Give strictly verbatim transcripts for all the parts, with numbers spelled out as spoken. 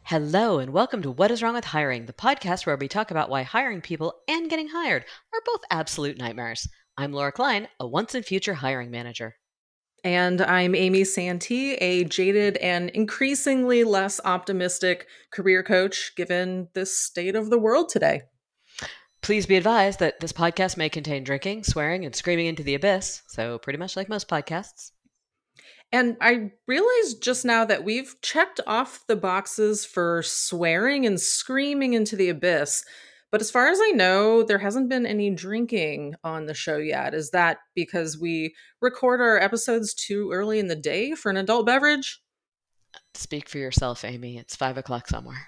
Hello, and welcome to What is Wrong with Hiring, the podcast where we talk about why hiring people and getting hired are both absolute nightmares. I'm Laura Klein, a once and future hiring manager. And I'm Amy Santee, a jaded and increasingly less optimistic career coach given this state of the world today. Please be advised that this podcast may contain drinking, swearing, and screaming into the abyss, so pretty much like most podcasts. And I realized just now that we've checked off the boxes for swearing and screaming into the abyss. But as far as I know, there hasn't been any drinking on the show yet. Is that because we record our episodes too early in the day for an adult beverage? Speak for yourself, Amy. It's five o'clock somewhere.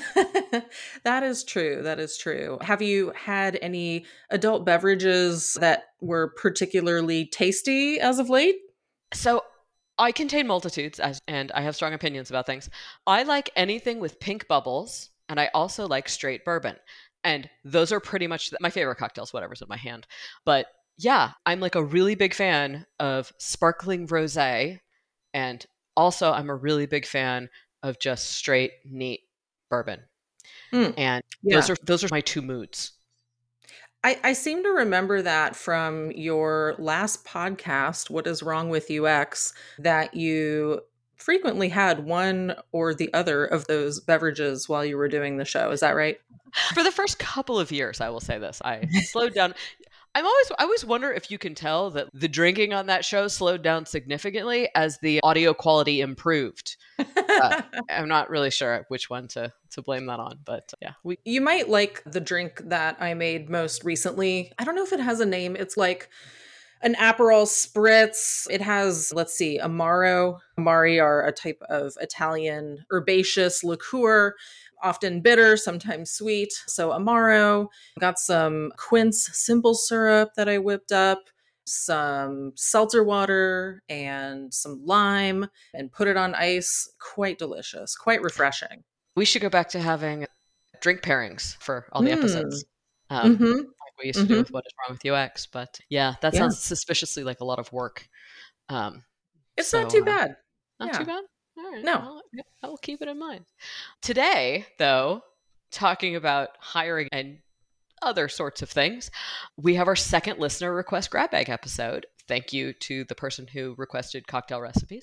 That is true. That is true. Have you had any adult beverages that were particularly tasty as of late? So, I contain multitudes, as, and I have strong opinions about things. I like anything with pink bubbles, and I also like straight bourbon. And those are pretty much my favorite cocktails, whatever's in my hand. But yeah, I'm like a really big fan of sparkling rosé, and also I'm a really big fan of just straight, neat bourbon. Mm, And yeah. those are those are my two moods. I, I seem to remember that from your last podcast, What is Wrong with U X, that you frequently had one or the other of those beverages while you were doing the show. Is that right? For the first couple of years, I will say this, I slowed down. I'm always I always wonder if you can tell that the drinking on that show slowed down significantly as the audio quality improved. Uh, I'm not really sure which one to to blame that on, but uh, yeah, we You might like the drink that I made most recently. I don't know if it has a name. It's like an Aperol Spritz. It has, let's see, Amaro. Amari are a type of Italian herbaceous liqueur, often bitter, sometimes sweet. So Amaro. Got some quince simple syrup that I whipped up, some seltzer water, and some lime, and put it on ice. Quite delicious, quite refreshing. we should go back to having drink pairings for all the Mm. episodes. Um, Mm-hmm. like we used to do Mm-hmm. with What is Wrong with U X. But yeah, that Yeah. sounds suspiciously like a lot of work. Um, It's not so too uh, bad. not too Yeah. bad. All right, No. I'll, yeah, I will keep it in mind. Today, though, talking about hiring and other sorts of things, we have our second listener request grab bag episode. Thank you to the person who requested cocktail recipes.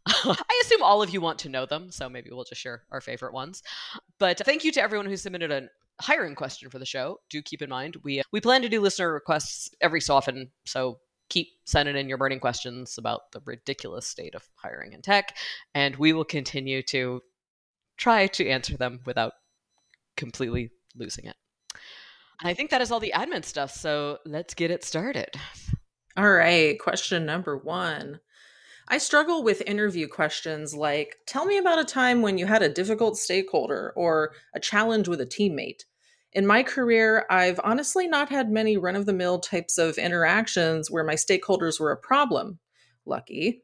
I assume all of you want to know them, so maybe we'll just share our favorite ones. But thank you to everyone who submitted a hiring question for the show. Do keep in mind, we, we plan to do listener requests every so often, so keep sending in your burning questions about the ridiculous state of hiring in tech, and we will continue to try to answer them without completely losing it. And I think that is all the admin stuff, so let's get it started. All right. Question number one. I struggle with interview questions like, tell me about a time when you had a difficult stakeholder or a challenge with a teammate. In my career, I've honestly not had many run of the mill types of interactions where my stakeholders were a problem. Lucky.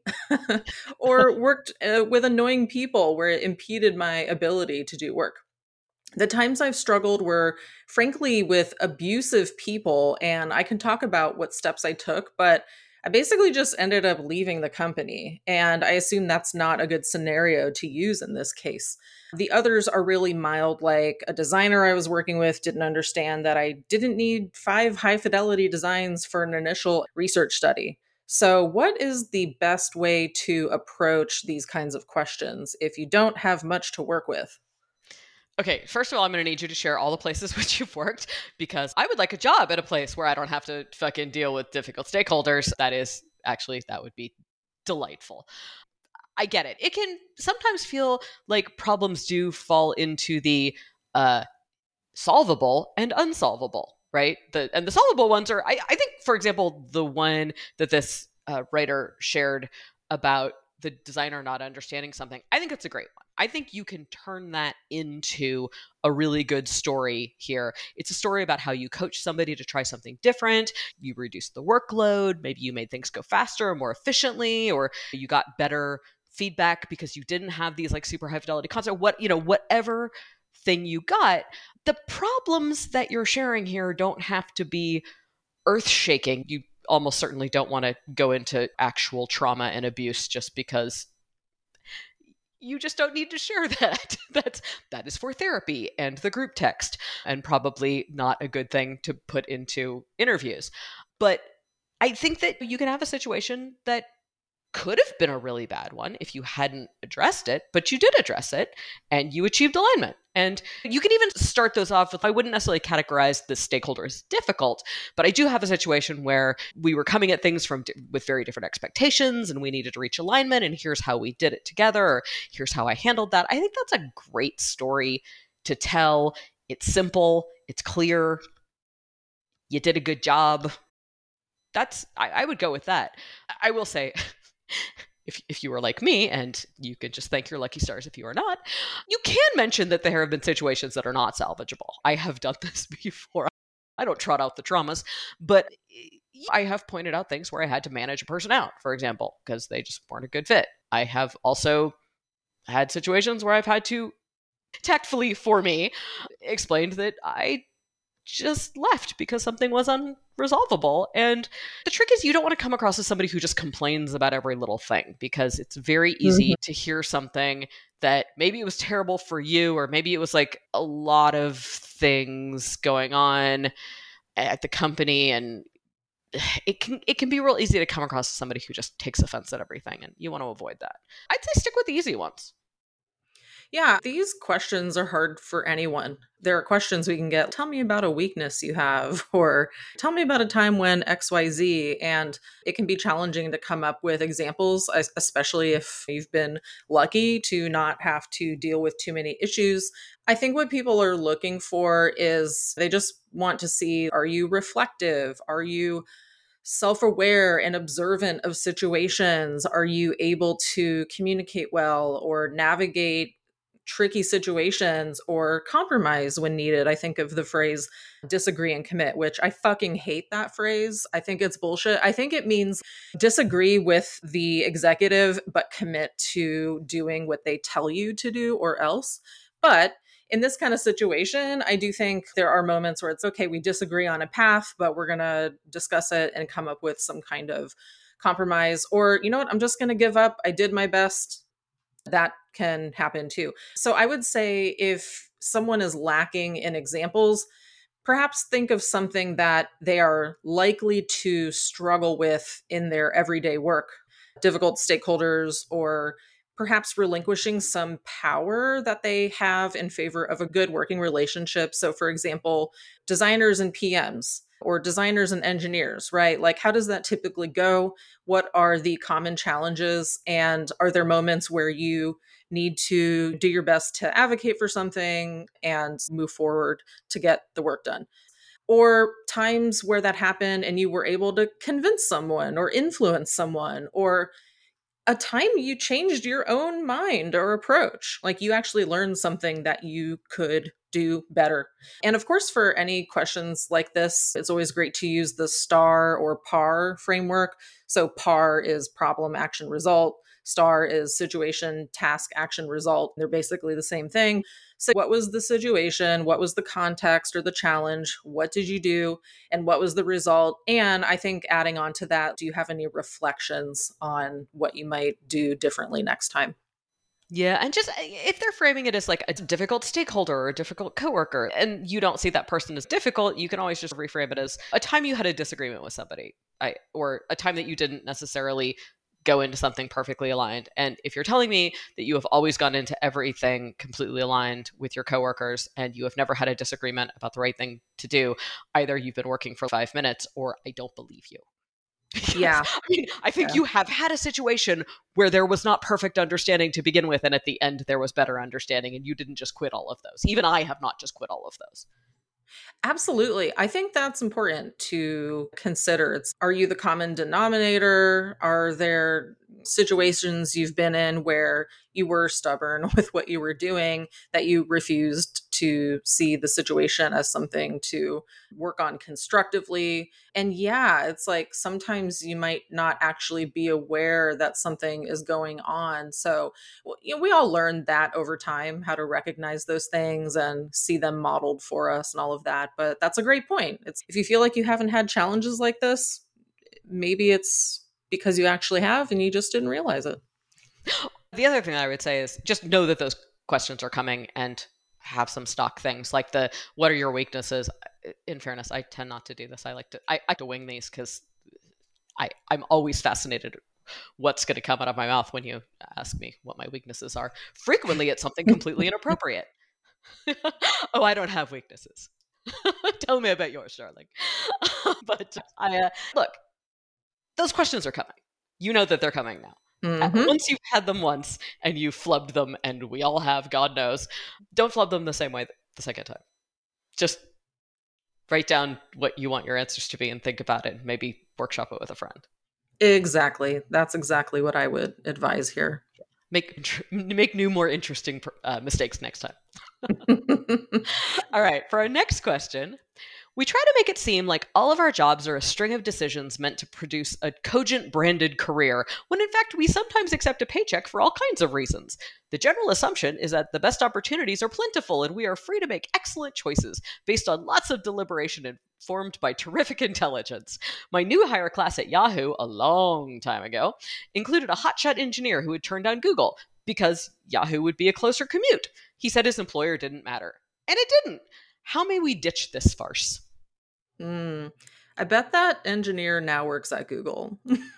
Or worked uh, with annoying people where it impeded my ability to do work. The times I've struggled were frankly with abusive people, and I can talk about what steps I took, but I basically just ended up leaving the company. And I assume that's not a good scenario to use in this case. The others are really mild, like a designer I was working with didn't understand that I didn't need five high fidelity designs for an initial research study. So, what is the best way to approach these kinds of questions if you don't have much to work with? Okay, first of all, I'm going to need you to share all the places which you've worked because I would like a job at a place where I don't have to fucking deal with difficult stakeholders. That is actually, that would be delightful. I get it. It can sometimes feel like problems do fall into the uh, solvable and unsolvable, right? The and the solvable ones are, I, I think, for example, the one that this uh, writer shared about the designer not understanding something. I think it's a great one. I think you can turn that into a really good story here. It's a story about how you coach somebody to try something different. You reduce the workload. Maybe you made things go faster or more efficiently, or you got better feedback because you didn't have these like super high fidelity concepts. What, you know, whatever thing you got, the problems that you're sharing here don't have to be earth shaking. You almost certainly don't want to go into actual trauma and abuse just because you just don't need to share that. That's that is for therapy and the group text, and probably not a good thing to put into interviews. But I think that you can have a situation that could have been a really bad one if you hadn't addressed it, but you did address it and you achieved alignment. And you can even start those off with, I wouldn't necessarily categorize the stakeholder as difficult, but I do have a situation where we were coming at things from with very different expectations and we needed to reach alignment, and here's how we did it together, or here's how I handled that. I think that's a great story to tell. It's simple, it's clear, you did a good job. That's, I, I would go with that. I will say, if if you are like me, and you can just thank your lucky stars if you are not, you can mention that there have been situations that are not salvageable. I have done this before. I don't trot out the traumas, but I have pointed out things where I had to manage a person out, for example, because they just weren't a good fit. I have also had situations where I've had to tactfully, for me, explained that I just left because something was unresolvable. And the trick is, you don't want to come across as somebody who just complains about every little thing, because it's very easy mm-hmm. to hear something that maybe it was terrible for you, or maybe it was like a lot of things going on at the company, and it can it can be real easy to come across as somebody who just takes offense at everything, and you want to avoid that. I'd say stick with the easy ones. Yeah, these questions are hard for anyone. There are questions we can get, tell me about a weakness you have, or tell me about a time when X Y Z, and it can be challenging to come up with examples, especially if you've been lucky to not have to deal with too many issues. I think what people are looking for is they just want to see, are you reflective? Are you self-aware and observant of situations? Are you able to communicate well or navigate tricky situations or compromise when needed? I think of the phrase disagree and commit, which I fucking hate that phrase. I think it's bullshit. I think it means disagree with the executive, but commit to doing what they tell you to do or else. But in this kind of situation, I do think there are moments where it's okay, we disagree on a path, but we're going to discuss it and come up with some kind of compromise. Or, you know what, I'm just going to give up. I did my best. That can happen too. So I would say if someone is lacking in examples, perhaps think of something that they are likely to struggle with in their everyday work, difficult stakeholders, or perhaps relinquishing some power that they have in favor of a good working relationship. So for example, designers and P Ms, or designers and engineers, right? Like, how does that typically go? What are the common challenges? And are there moments where you need to do your best to advocate for something and move forward to get the work done? Or times where that happened and you were able to convince someone or influence someone, or a time you changed your own mind or approach, like you actually learned something that you could do better. And of course, for any questions like this, it's always great to use the STAR or PAR framework. So PAR is problem, action, result. STAR is situation, task, action, result. They're basically the same thing. So what was the situation? What was the context or the challenge? What did you do? And what was the result? And I think adding on to that, do you have any reflections on what you might do differently next time? Yeah, and just if they're framing it as like a difficult stakeholder or a difficult coworker, and you don't see that person as difficult, you can always just reframe it as a time you had a disagreement with somebody, I, or a time that you didn't necessarily go into something perfectly aligned. And if you're telling me that you have always gone into everything completely aligned with your coworkers and you have never had a disagreement about the right thing to do, either you've been working for five minutes or I don't believe you. Yeah. I mean, I think yeah. you have had a situation where there was not perfect understanding to begin with, and at the end there was better understanding, and you didn't just quit all of those. Even I have not just quit all of those. Absolutely. I think that's important to consider. It's, are you the common denominator? Are there situations you've been in where you were stubborn with what you were doing, that you refused to see the situation as something to work on constructively? And yeah, it's like sometimes you might not actually be aware that something is going on. So you know, we all learned that over time, how to recognize those things and see them modeled for us and all of that. But that's a great point. It's, if you feel like you haven't had challenges like this, maybe it's because you actually have and you just didn't realize it. The other thing that I would say is just know that those questions are coming and have some stock things like the what are your weaknesses. In fairness, I tend not to do this. I like to I, I like to wing these because I I'm always fascinated what's going to come out of my mouth when you ask me what my weaknesses are. Frequently, it's something completely inappropriate. Oh, I don't have weaknesses. Tell me about yours, darling. But I uh, look, those questions are coming. You know that they're coming now. Mm-hmm. Once you've had them once and you flubbed them, and we all have, God knows, don't flub them the same way the second time. Just write down what you want your answers to be and think about it. Maybe workshop it with a friend. Exactly. That's exactly what I would advise here. Make make new, more interesting uh, mistakes next time. All right, for our next question, we try to make it seem like all of our jobs are a string of decisions meant to produce a cogent branded career, when in fact we sometimes accept a paycheck for all kinds of reasons. The general assumption is that the best opportunities are plentiful and we are free to make excellent choices based on lots of deliberation informed by terrific intelligence. My new hire class at Yahoo, a long time ago, included a hotshot engineer who had turned down Google because Yahoo would be a closer commute. He said his employer didn't matter. And it didn't. How may we ditch this farce? Mm, I bet that engineer now works at Google.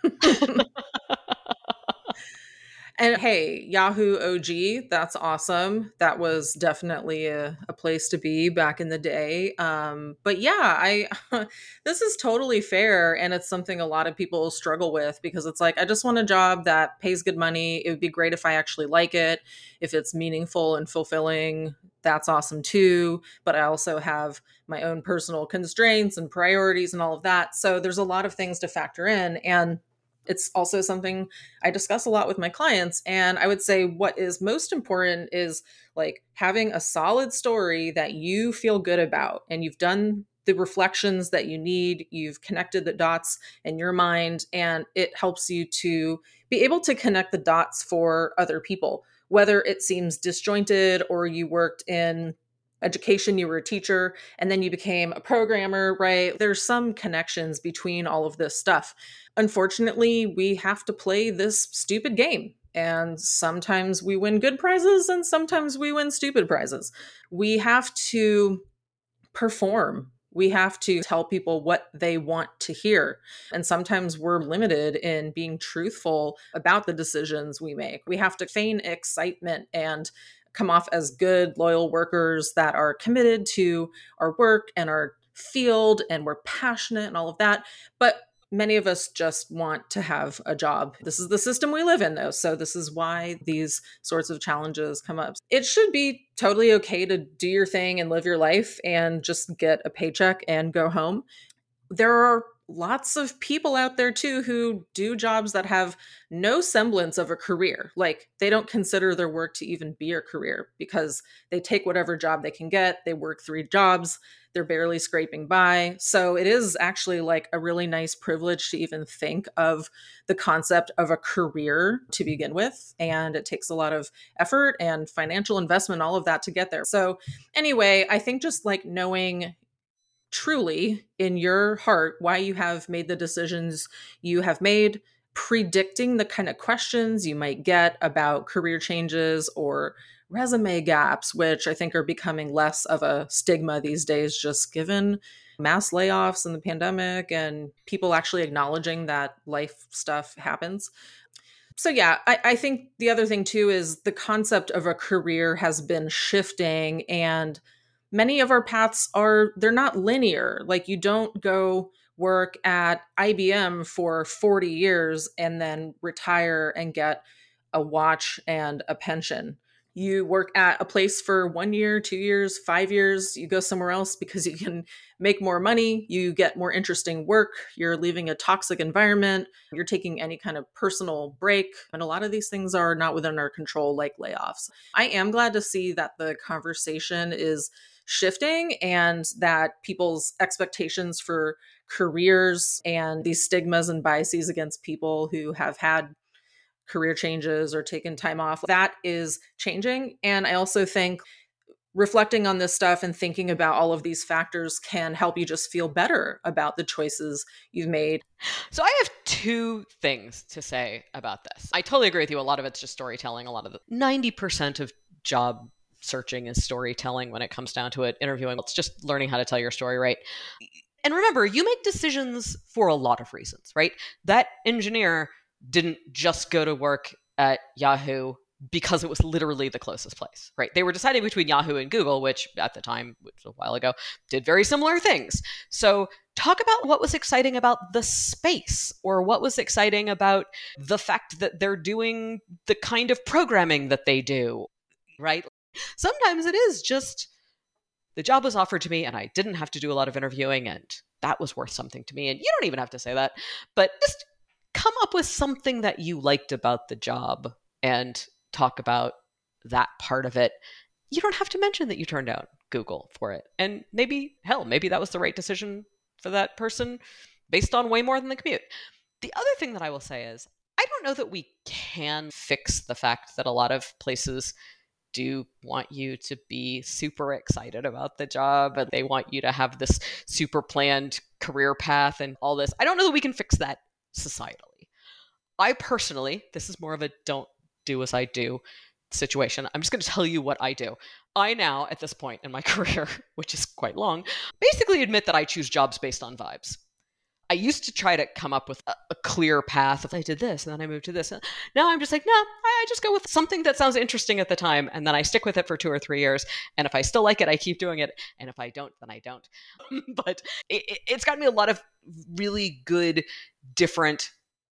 And hey, Yahoo O G, that's awesome. That was definitely a, a place to be back in the day. Um, but yeah, I this is totally fair, and it's something a lot of people struggle with because it's like I just want a job that pays good money. It would be great if I actually like it, if it's meaningful and fulfilling. That's awesome too. But I also have my own personal constraints and priorities and all of that. So there's a lot of things to factor in, and it's also something I discuss a lot with my clients. And I would say what is most important is like having a solid story that you feel good about and you've done the reflections that you need, you've connected the dots in your mind, and it helps you to be able to connect the dots for other people, whether it seems disjointed or you worked in education, you were a teacher, and then you became a programmer, right? There's some connections between all of this stuff. Unfortunately, we have to play this stupid game. And sometimes we win good prizes and sometimes we win stupid prizes. We have to perform. We have to tell people what they want to hear. And sometimes we're limited in being truthful about the decisions we make. We have to feign excitement and come off as good, loyal workers that are committed to our work and our field and we're passionate and all of that. But many of us just want to have a job. This is the system we live in, though. So, this is why these sorts of challenges come up. It should be totally okay to do your thing and live your life and just get a paycheck and go home. There are lots of people out there too who do jobs that have no semblance of a career. Like they don't consider their work to even be a career because they take whatever job they can get. They work three jobs. They're barely scraping by. So it is actually like a really nice privilege to even think of the concept of a career to begin with. And it takes a lot of effort and financial investment, all of that to get there. So anyway, I think just like knowing truly in your heart why you have made the decisions you have made, predicting the kind of questions you might get about career changes or resume gaps, which I think are becoming less of a stigma these days, just given mass layoffs and the pandemic and people actually acknowledging that life stuff happens. So yeah, I, I think the other thing too is the concept of a career has been shifting, and many of our paths are they're not linear. Like you don't go work at I B M for forty years and then retire and get a watch and a pension. You work at a place for one year, two years, five years, you go somewhere else because you can make more money, you get more interesting work, you're leaving a toxic environment, you're taking any kind of personal break. And a lot of these things are not within our control, like layoffs. I am glad to see that the conversation is shifting and that people's expectations for careers and these stigmas and biases against people who have had career changes or taken time off, that is changing. And I also think reflecting on this stuff and thinking about all of these factors can help you just feel better about the choices you've made. So I have two things to say about this. I totally agree with you. A lot of it's just storytelling. A lot of the ninety percent of job searching is storytelling when it comes down to it. Interviewing, it's just learning how to tell your story right. And remember, you make decisions for a lot of reasons, right? That engineer didn't just go to work at Yahoo because it was literally the closest place, right? They were deciding between Yahoo and Google, which at the time, which was a while ago, did very similar things. So talk about what was exciting about the space, or what was exciting about the fact that they're doing the kind of programming that they do, right? Sometimes it is just the job was offered to me and I didn't have to do a lot of interviewing, and that was worth something to me. And you don't even have to say that, but just come up with something that you liked about the job and talk about that part of it. You don't have to mention that you turned down Google for it. And maybe, hell, maybe that was the right decision for that person based on way more than the commute. The other thing that I will say is, I don't know that we can fix the fact that a lot of places do want you to be super excited about the job, and they want you to have this super planned career path and all this. I don't know that we can fix that societally. I personally, this is more of a don't do as I do situation. I'm just going to tell you what I do. I now, at this point in my career, which is quite long, basically admit that I choose jobs based on vibes. I used to try to come up with a, a clear path of I did this and then I moved to this. Now I'm just like, no, I, I just go with something that sounds interesting at the time, and then I stick with it for two or three years. And if I still like it, I keep doing it. And if I don't, then I don't. But it, it's gotten me a lot of really good, different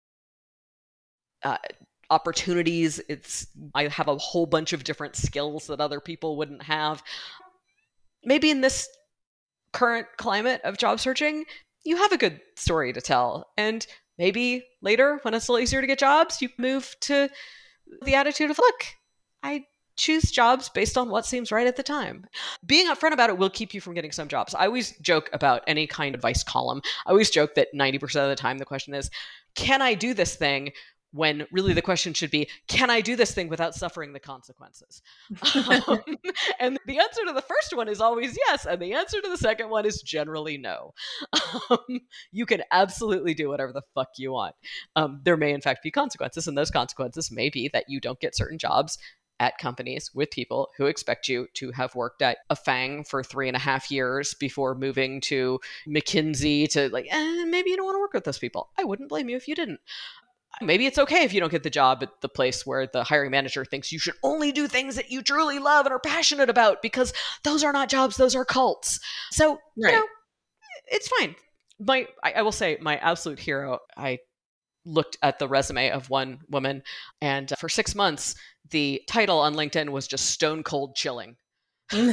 uh, opportunities. It's I have a whole bunch of different skills that other people wouldn't have. Maybe in this current climate of job searching, you have a good story to tell. And maybe later, when it's a little easier to get jobs, you move to the attitude of, look, I choose jobs based on what seems right at the time. Being upfront about it will keep you from getting some jobs. I always joke about any kind of advice column. I always joke that ninety percent of the time the question is, can I do this thing? When really the question should be, can I do this thing without suffering the consequences? um, and the answer to the first one is always yes. And the answer to the second one is generally no. Um, you can absolutely do whatever the fuck you want. Um, there may in fact be consequences, and those consequences may be that you don't get certain jobs at companies with people who expect you to have worked at a FANG for three and a half years before moving to McKinsey to like, eh, maybe you don't want to work with those people. I wouldn't blame you if you didn't. Maybe it's okay if you don't get the job at the place where the hiring manager thinks you should only do things that you truly love and are passionate about, because those are not jobs, those are cults. So, right. you know, it's fine. My, I, I will say my absolute hero, I looked at the resume of one woman, and for six months, the title on LinkedIn was just stone cold chilling. And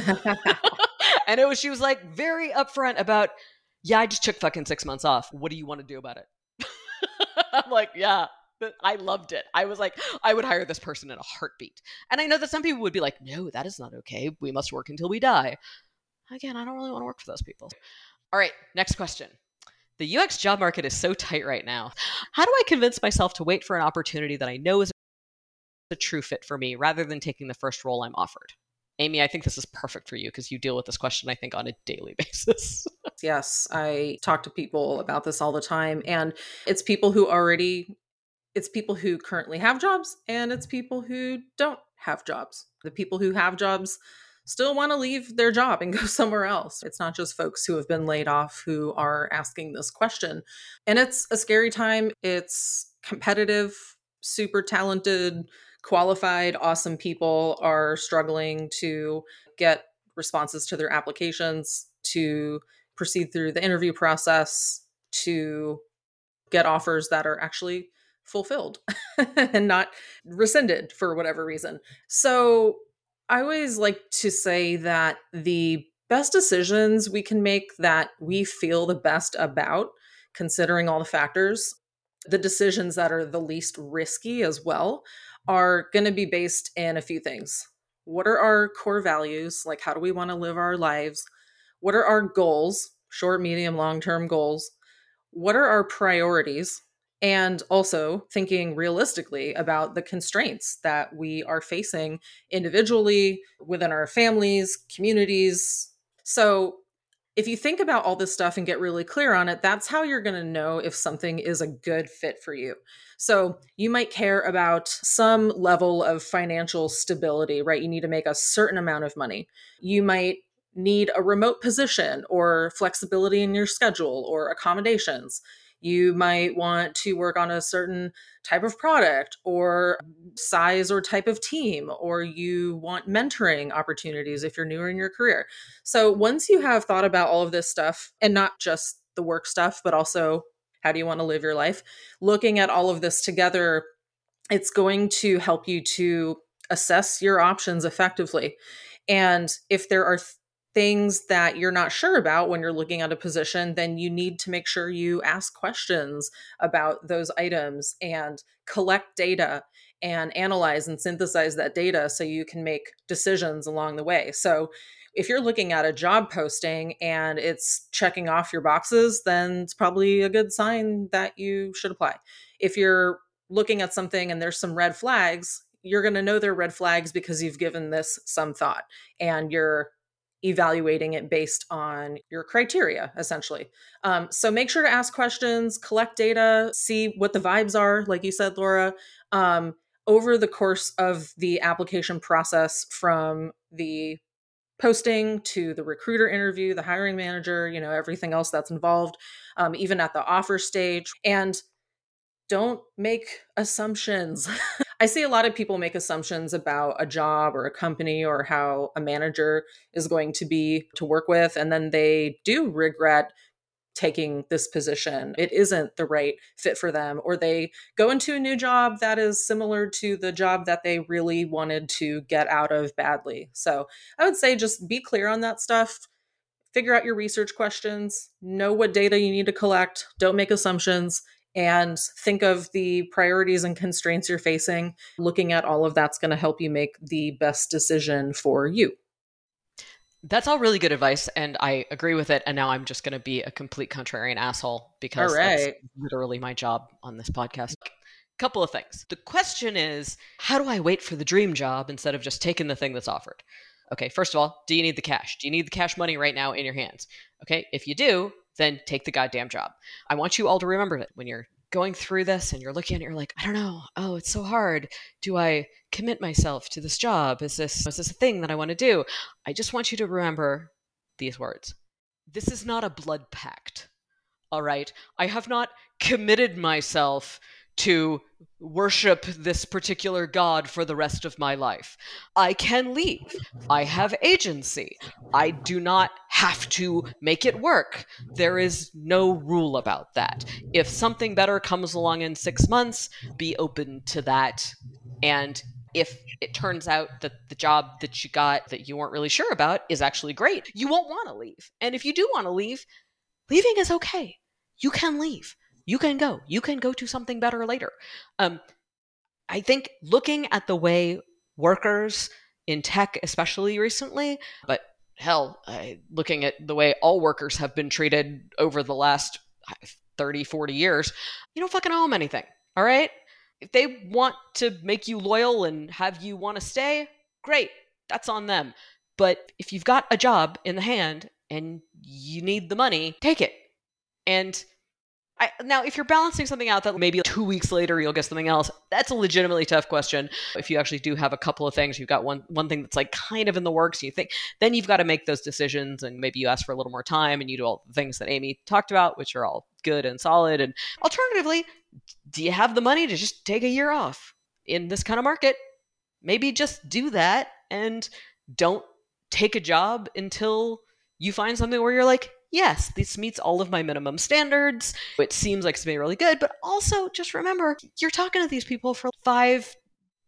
it was, she was like very upfront about, yeah, I just took fucking six months off. What do you want to do about it? I'm like, yeah, I loved it. I was like, I would hire this person in a heartbeat. And I know that some people would be like, no, that is not okay. We must work until we die. Again, I don't really want to work for those people. All right, next question. The U X job market is so tight right now. How do I convince myself to wait for an opportunity that I know is a true fit for me rather than taking the first role I'm offered? Amy, I think this is perfect for you because you deal with this question, I think, on a daily basis. Yes, I talk to people about this all the time. And it's people who already, it's people who currently have jobs, and it's people who don't have jobs. The people who have jobs still want to leave their job and go somewhere else. It's not just folks who have been laid off who are asking this question. And it's a scary time. It's competitive, super talented, qualified, awesome people are struggling to get responses to their applications, to proceed through the interview process, to get offers that are actually fulfilled and not rescinded for whatever reason. So I always like to say that the best decisions we can make that we feel the best about, considering all the factors, the decisions that are the least risky as well, are going to be based in a few things. What are our core values? Like, how do we want to live our lives? What are our goals? Short, medium, long-term goals. What are our priorities? And also thinking realistically about the constraints that we are facing individually, within our families, communities. So, if you think about all this stuff and get really clear on it, that's how you're going to know if something is a good fit for you. So, you might care about some level of financial stability, right? You need to make a certain amount of money. You might need a remote position or flexibility in your schedule or accommodations. You might want to work on a certain type of product or size or type of team, or you want mentoring opportunities if you're newer in your career. So once you have thought about all of this stuff, and not just the work stuff, but also how do you want to live your life, looking at all of this together, it's going to help you to assess your options effectively. And if there are th- things that you're not sure about when you're looking at a position, then you need to make sure you ask questions about those items and collect data and analyze and synthesize that data so you can make decisions along the way. So if you're looking at a job posting and it's checking off your boxes, then it's probably a good sign that you should apply. If you're looking at something and there's some red flags, you're going to know they're red flags because you've given this some thought and you're evaluating it based on your criteria, essentially. Um, so make sure to ask questions, collect data, see what the vibes are, like you said, Laura. Um, over the course of the application process, from the posting to the recruiter interview, the hiring manager, you know, everything else that's involved, um, even at the offer stage. And don't make assumptions. I see a lot of people make assumptions about a job or a company or how a manager is going to be to work with, and then they do regret taking this position. It isn't the right fit for them, or they go into a new job that is similar to the job that they really wanted to get out of badly. So I would say just be clear on that stuff. Figure out your research questions, know what data you need to collect, don't make assumptions, and think of the priorities and constraints you're facing. Looking at all of that's going to help you make the best decision for you. That's all really good advice, and I agree with it. And now I'm just going to be a complete contrarian asshole because All that's right. literally my job on this podcast. Couple of things. The question is, how do I wait for the dream job instead of just taking the thing that's offered? Okay, first of all, do you need the cash? Do you need the cash money right now in your hands? Okay, if you do, then take the goddamn job. I want you all to remember that when you're going through this and you're looking at it, you're like, I don't know. Oh, it's so hard. Do I commit myself to this job? Is this is this a thing that I want to do? I just want you to remember these words. This is not a blood pact. All right. I have not committed myself to worship this particular god for the rest of my life. I can leave. I have agency. I do not have to make it work. There is no rule about that. If something better comes along in six months, be open to that. And if it turns out that the job that you got that you weren't really sure about is actually great, you won't want to leave. And if you do want to leave, leaving is okay. You can leave. You can go. You can go to something better later. Um, I think looking at the way workers in tech, especially recently, but hell, uh, looking at the way all workers have been treated over the last thirty, forty years, you don't fucking owe them anything. All right? If they want to make you loyal and have you want to stay, great. That's on them. But if you've got a job in the hand and you need the money, take it. And I, now, if you're balancing something out that maybe two weeks later you'll get something else, that's a legitimately tough question. If you actually do have a couple of things, you've got one one thing that's like kind of in the works, you think, then you've got to make those decisions, and maybe you ask for a little more time and you do all the things that Amy talked about, which are all good and solid. And alternatively, do you have the money to just take a year off in this kind of market? Maybe just do that and don't take a job until you find something where you're like, yes, this meets all of my minimum standards. It seems like it's been really good, but also just remember, you're talking to these people for five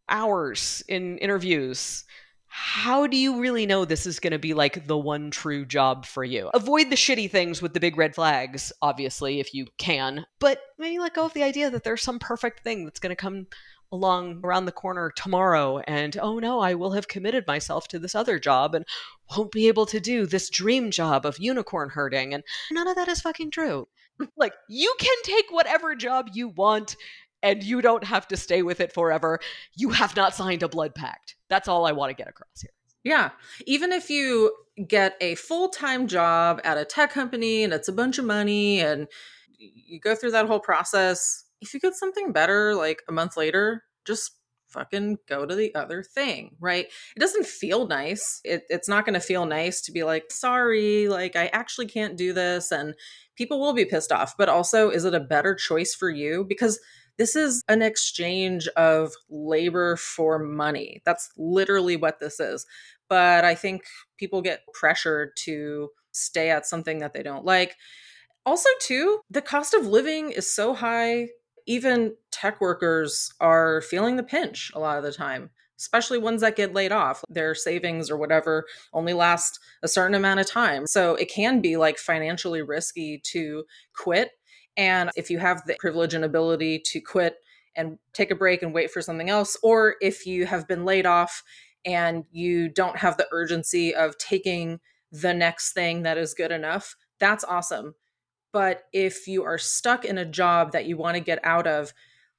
hours in interviews. How do you really know this is going to be like the one true job for you? Avoid the shitty things with the big red flags, obviously, if you can, but maybe let go of the idea that there's some perfect thing that's going to come along around the corner tomorrow, and oh no, I will have committed myself to this other job and won't be able to do this dream job of unicorn herding, and none of that is fucking true. Like, you can take whatever job you want and you don't have to stay with it forever. You have not signed a blood pact. That's all I want to get across here. Yeah. Even if you get a full-time job at a tech company and it's a bunch of money and you go through that whole process, if you get something better like a month later, just fucking go to the other thing, right? It doesn't feel nice. It, it's not going to feel nice to be like, sorry, like I actually can't do this. And people will be pissed off. But also, is it a better choice for you? Because this is an exchange of labor for money. That's literally what this is. But I think people get pressured to stay at something that they don't like. Also, too, the cost of living is so high. Even tech workers are feeling the pinch a lot of the time, especially ones that get laid off. Their savings or whatever only last a certain amount of time. So it can be like financially risky to quit. And if you have the privilege and ability to quit and take a break and wait for something else, or if you have been laid off and you don't have the urgency of taking the next thing that is good enough, that's awesome. But if you are stuck in a job that you want to get out of,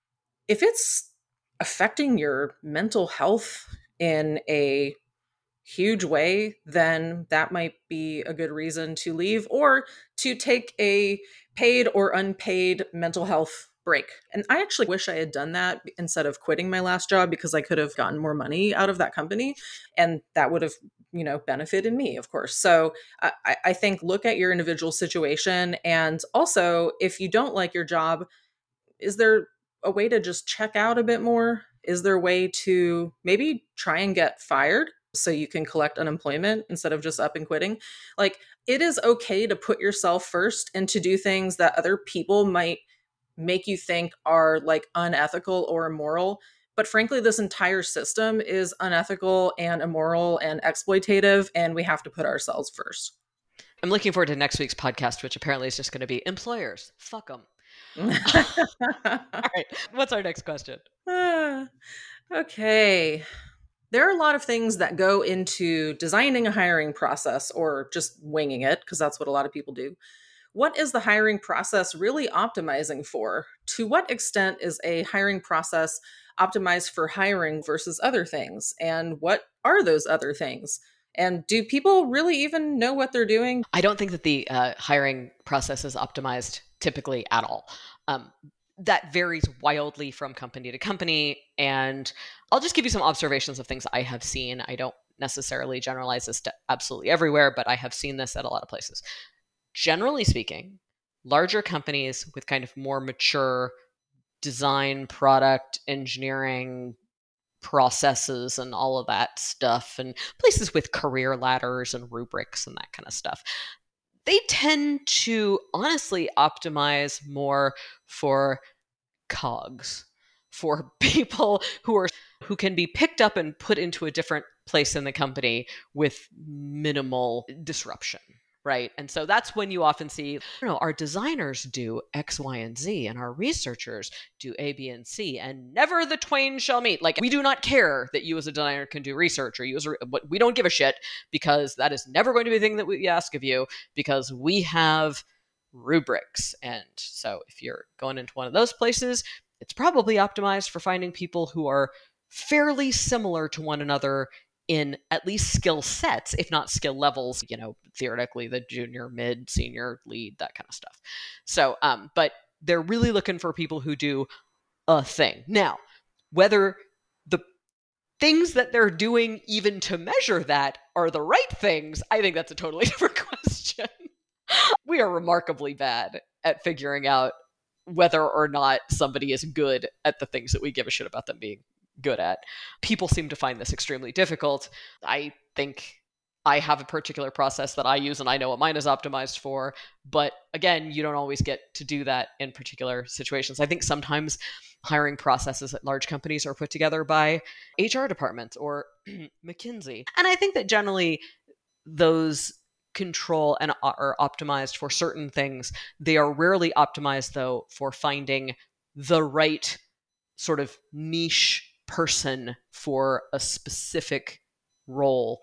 if it's affecting your mental health in a huge way, then that might be a good reason to leave or to take a paid or unpaid mental health break. And I actually wish I had done that instead of quitting my last job, because I could have gotten more money out of that company and that would have, you know, benefited me, of course. So I, I think look at your individual situation. And also, if you don't like your job, is there a way to just check out a bit more? Is there a way to maybe try and get fired so you can collect unemployment instead of just up and quitting? Like, it is okay to put yourself first and to do things that other people might make you think are like unethical or immoral. But frankly, this entire system is unethical and immoral and exploitative, and we have to put ourselves first. I'm looking forward to next week's podcast, which apparently is just going to be employers. Fuck them. All right. What's our next question? Uh, okay. There are a lot of things that go into designing a hiring process or just winging it, because that's what a lot of people do. What is the hiring process really optimizing for? To what extent is a hiring process optimized for hiring versus other things? And what are those other things? And do people really even know what they're doing? I don't think that the uh, hiring process is optimized typically at all. Um, that varies wildly from company to company. And I'll just give you some observations of things I have seen. I don't necessarily generalize this to absolutely everywhere, but I have seen this at a lot of places. Generally speaking, larger companies with kind of more mature design, product, engineering processes and all of that stuff, and places with career ladders and rubrics and that kind of stuff, they tend to honestly optimize more for cogs, for people who are who can be picked up and put into a different place in the company with minimal disruption, right? And so that's when you often see, you know, our designers do X, Y, and Z, and our researchers do A, B, and C, and never the twain shall meet. Like, we do not care that you as a designer can do research or you as a, but we don't give a shit, because that is never going to be a thing that we ask of you, because we have rubrics. And so if you're going into one of those places, it's probably optimized for finding people who are fairly similar to one another in at least skill sets, if not skill levels, you know, theoretically the junior, mid, senior, lead, that kind of stuff. So, um, but they're really looking for people who do a thing. Now, whether the things that they're doing even to measure that are the right things, I think that's a totally different question. We are remarkably bad at figuring out whether or not somebody is good at the things that we give a shit about them being good at. People seem to find this extremely difficult. I think I have a particular process that I use and I know what mine is optimized for. But again, you don't always get to do that in particular situations. I think sometimes hiring processes at large companies are put together by H R departments or McKinsey. And I think that generally those control and are optimized for certain things. They are rarely optimized, though, for finding the right sort of niche person for a specific role.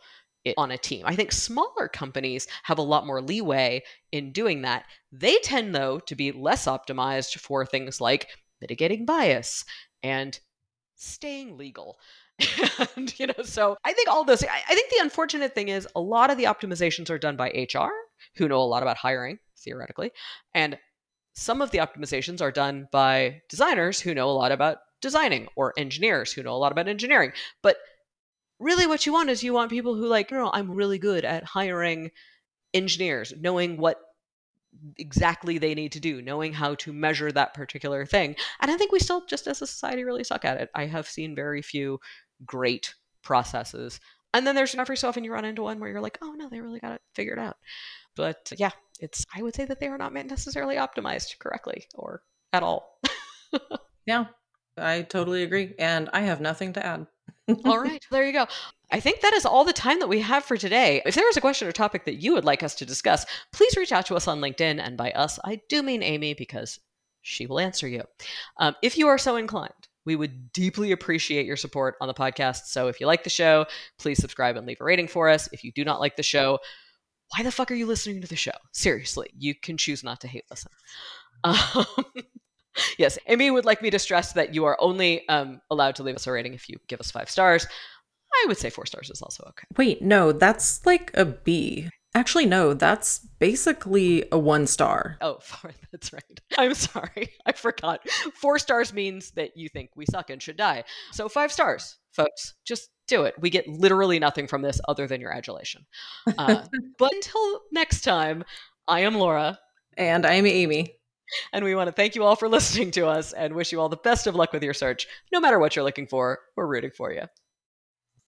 it on a team. I think smaller companies have a lot more leeway in doing that. They tend, though, to be less optimized for things like mitigating bias and staying legal. And, you know, so I think all those, I, I think the unfortunate thing is a lot of the optimizations are done by H R, who know a lot about hiring, theoretically. And some of the optimizations are done by designers who know a lot about designing, or engineers who know a lot about engineering. But really what you want is you want people who like, no, I'm really good at hiring engineers, knowing what exactly they need to do, knowing how to measure that particular thing. And I think we still, just as a society, really suck at it. I have seen very few great processes. And then there's every so often you run into one where you're like, oh no, they really got it figured out. But yeah, it's, I would say that they are not necessarily optimized correctly or at all. Yeah, I totally agree. And I have nothing to add. All right, there you go. I think that is all the time that we have for today. If there is a question or topic that you would like us to discuss, please reach out to us on LinkedIn. And by us, I do mean Amy, because she will answer you. Um, if you are so inclined, we would deeply appreciate your support on the podcast. So if you like the show, please subscribe and leave a rating for us. If you do not like the show, why the fuck are you listening to the show? Seriously, you can choose not to hate listen. Um, yes, Amy would like me to stress that you are only um, allowed to leave us a rating if you give us five stars. I would say four stars is also okay. Wait, no, that's like a B. Actually, no, that's basically a one star. Oh, four, that's right. I'm sorry. I forgot. Four stars means that you think we suck and should die. So five stars, folks. Just do it. We get literally nothing from this other than your adulation. Uh, but until next time, I am Laura. And I'm Amy. And we want to thank you all for listening to us and wish you all the best of luck with your search. No matter what you're looking for, we're rooting for you.